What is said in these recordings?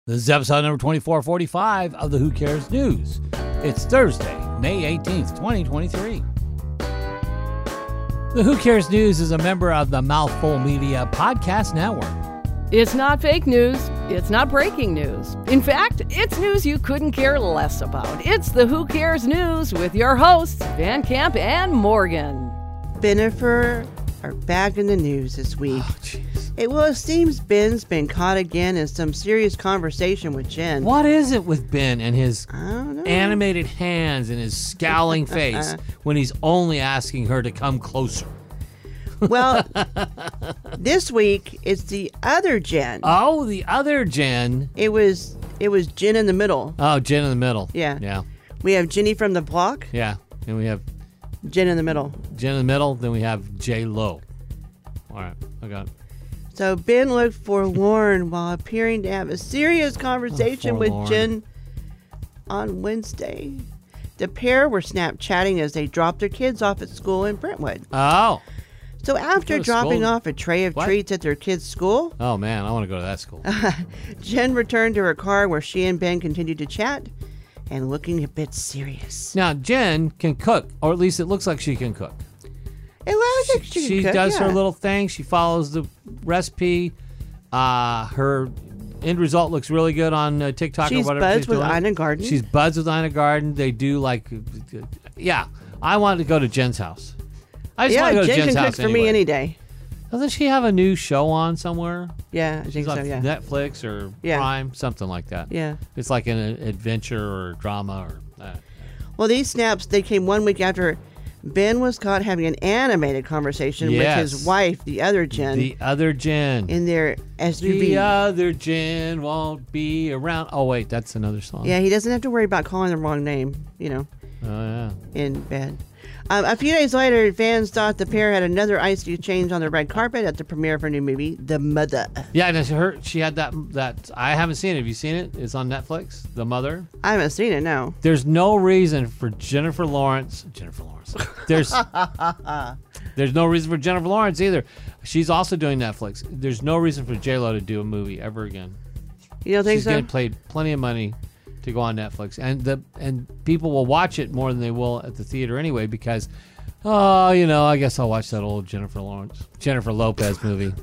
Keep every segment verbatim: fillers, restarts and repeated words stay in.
This is episode number twenty-four forty-five of the Who Cares News. It's Thursday, May eighteenth, twenty twenty-three. The Who Cares News is a member of the Mouthful Media Podcast Network. It's not fake news. It's not breaking news. In fact, it's news you couldn't care less about. It's the Who Cares News with your hosts, Van Camp and Morgan. Bennifer are back in the news this week. Oh, jeez. It, well, it seems Ben's been caught again in some serious conversation with Jen. What is it with Ben and his I don't know. animated hands and his scowling face when he's only asking her to come closer? Well, this week it's the other Jen. Oh, the other Jen. It was it was Jen in the middle. Oh, Jen in the middle. Yeah. Yeah. We have Jenny from the block. Yeah. And we have Jen in the middle. Jen in the middle. Then we have J Lo. All right. I got it. So Ben looked forlorn while appearing to have a serious conversation Oh, with forlorn. Jen on Wednesday. The pair were Snapchatting as they dropped their kids off at school in Brentwood. Oh. So after to dropping school? off a tray of What? treats at their kids' school, Oh, man. I want to go to that school. Jen returned to her car where she and Ben continued to chat and looking a bit serious. Now, Jen can cook, or at least it looks like she can cook. It looks like she, She can cook, does yeah. her little thing. She follows the recipe. Uh, her end result looks really good on uh, TikTok She's or whatever. buds she's with doing. Ina Garten. She's buds with Ina Garten. They do like, yeah. I wanted to go to Jen's house. I just Yeah, want to go Jen to Jen's can house cook for anyway. me any day. Doesn't she have a new show on somewhere? Yeah, I think She's so, on yeah. Netflix or Yeah. Prime, something like that. Yeah. It's like an adventure or drama or that. Well, these snaps, they came one week after Ben was caught having an animated conversation Yes. with his wife, the other Jen, The other Jen. in their S U V. The other Jen won't be around. Oh, wait, that's another song. Yeah, he doesn't have to worry about calling the wrong name, you know, Oh, yeah. in bed. Um, a few days later, fans thought the pair had another icy change on the red carpet at the premiere of her new movie, The Mother. Yeah, and her, she had that, that. I haven't seen it. Have you seen it? It's on Netflix, The Mother. I haven't seen it, no. There's no reason for Jennifer Lawrence. Jennifer Lawrence. There's there's no reason for Jennifer Lawrence either. She's also doing Netflix. There's no reason for J-Lo to do a movie ever again. You don't think She's so? getting paid plenty of money to go on Netflix, and the and people will watch it more than they will at the theater anyway because, oh, you know, I guess I'll watch that old Jennifer Lawrence, Jennifer Lopez movie.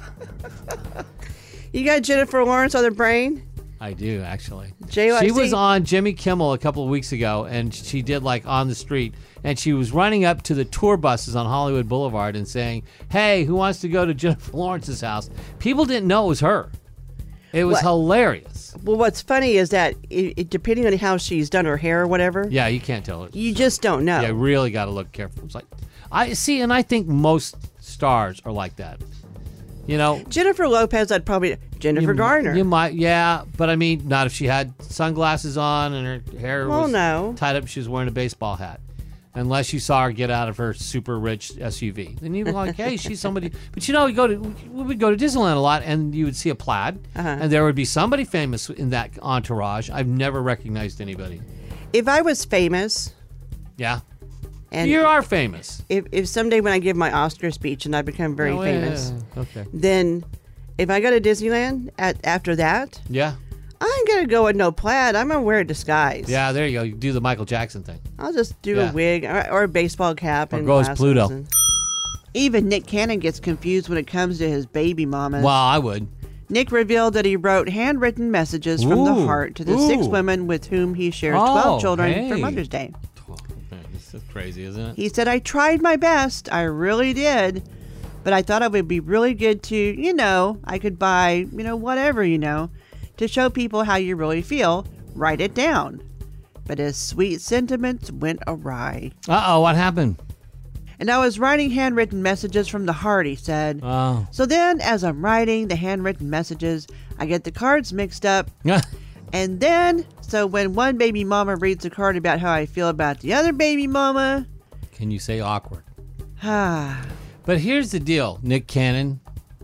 You got Jennifer Lawrence on the brain? I do actually. J-Lo, She see- was on Jimmy Kimmel a couple of weeks ago, and she did like on the street, and she was running up to the tour buses on Hollywood Boulevard and saying, "Hey, who wants to go to Jennifer Lawrence's house?" People didn't know it was her. It was What? hilarious. Well, what's funny is that it, it, depending on how she's done her hair or whatever, Yeah, you can't tell it. you just don't know. Yeah, really got to look careful. It's like, I see, and I think most stars are like that. You know, Jennifer Lopez, I'd probably Jennifer you, Garner. You might, yeah, but I mean, not if she had sunglasses on and her hair Well, was no. tied up. She was wearing a baseball hat. Unless you saw her get out of her super rich S U V, then you'd be like, "Hey, she's somebody." But you know, we go to we would go to Disneyland a lot, and you would see a plaid, Uh-huh. and there would be somebody famous in that entourage. I've never recognized anybody. If I was famous, Yeah, and you are famous. if, if someday when I give my Oscar speech and I become very Oh, yeah, famous, yeah, okay. then if I go to Disneyland at after that, Yeah, I ain't gonna go with no plaid. I'm gonna wear a disguise. yeah. There you go. You do the Michael Jackson thing. I'll just do Yeah. a wig or, or a baseball cap Or and go as glasses Pluto. and- Even Nick Cannon gets confused when it comes to his baby mamas. Well, I would. Nick revealed that he wrote handwritten messages from the Ooh, heart to the six ooh. women with whom he shares Oh, twelve children for hey. Mother's Day. Oh, man, this is crazy, isn't it? He said, I tried my best. I really did. But I thought it would be really good to, you know, I could buy, you know, whatever, you know, to show people how you really feel. Write it down. But his sweet sentiments went awry. Uh oh, what happened? And I was writing handwritten messages from the heart, he said. Oh, So then, as I'm writing the handwritten messages, I get the cards mixed up. And then, so when one baby mama reads a card about how I feel about the other baby mama, can you say awkward? ah, But here's the deal, Nick Cannon.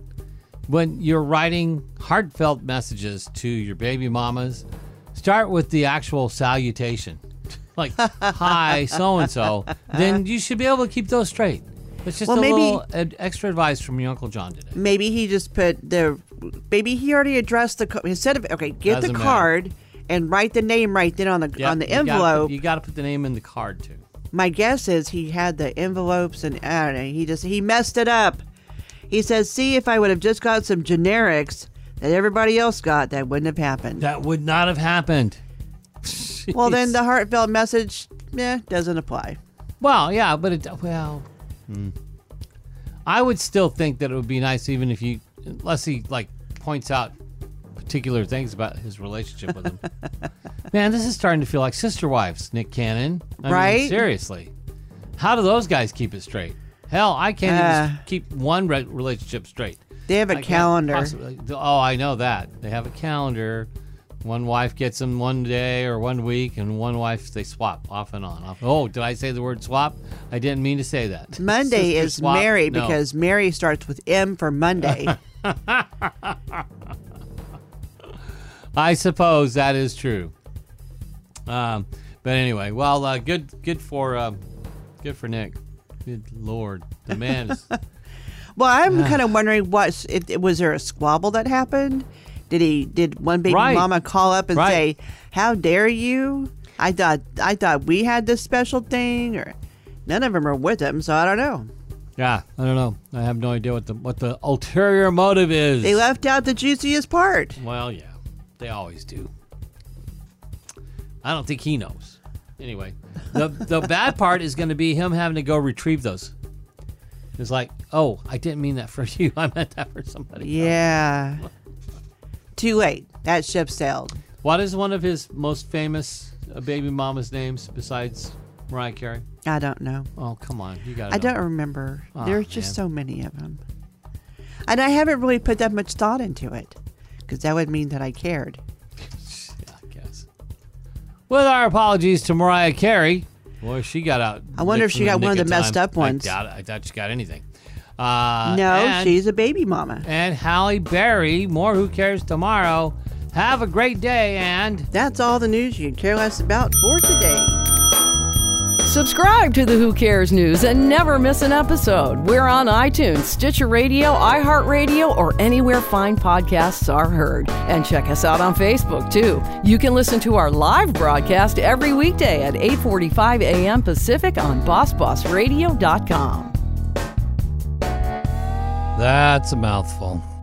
When you're writing heartfelt messages to your baby mamas, start with the actual salutation. Like, hi, so-and-so. Then you should be able to keep those straight. It's just Well, a maybe- little ed- extra advice from your Uncle John today. maybe he just put the maybe he already addressed the, instead of, okay, get Doesn't the matter. card and write the name right then on the Yep, on the you gotta put- envelope. You got to put the name in the card too. My guess is he had the envelopes and I don't know, he just, he messed it up. He says, see, if I would have just got some generics that everybody else got, that wouldn't have happened. That would not have happened. Well, then Jeez. the heartfelt message, eh, doesn't apply. Well, yeah, but it well, hmm. I would still think that it would be nice, even if you, unless he like points out particular things about his relationship with him. Man, this is starting to feel like sister wives, Nick Cannon. I Right? mean, seriously, how do those guys keep it straight? Hell, I can't Uh, even keep one re- relationship straight. They have a I can't calendar. possibly- oh, I know that. They have a calendar. One wife gets them one day or one week, and one wife, they swap off and on. Off. Oh, did I say the word swap? I didn't mean to say that. Monday Sister is swap? Mary No. because Mary starts with M for Monday. I suppose that is true. Um, but anyway, well, uh, good, good for, um, good for Nick. Good Lord, the man is. Well, I'm kind of wondering what if was there a squabble that happened? Did he did one baby Right. mama call up and Right. say, "How dare you? I thought I thought we had this special thing," or none of them are with him, so I don't know. Yeah, I don't know. I have no idea what the what the ulterior motive is. They left out the juiciest part. Well, yeah, they always do. I don't think he knows. Anyway, the the bad part is going to be him having to go retrieve those. It's like, oh, I didn't mean that for you. I meant that for somebody else. Yeah. Too late. That ship sailed. What is one of his most famous uh, baby mama's names besides Mariah Carey? I don't know. Oh, come on. You got to I don't remember. Aw, There's just man. so many of them. And I haven't really put that much thought into it because that would mean that I cared. Yeah, I guess. With our apologies to Mariah Carey. Boy, she got out. I wonder if nicked she in got one of nick the of messed time. up ones. I doubt it. I doubt she got anything. Uh, no, and, she's a baby mama. And Halle Berry. More Who Cares tomorrow. Have a great day, and That's all the news you'd care less about for today. Subscribe to the Who Cares News and never miss an episode. We're on iTunes, Stitcher Radio, iHeartRadio, or anywhere fine podcasts are heard. And check us out on Facebook, too. You can listen to our live broadcast every weekday at eight forty-five a.m. Pacific on boss boss radio dot com. that's a mouthful.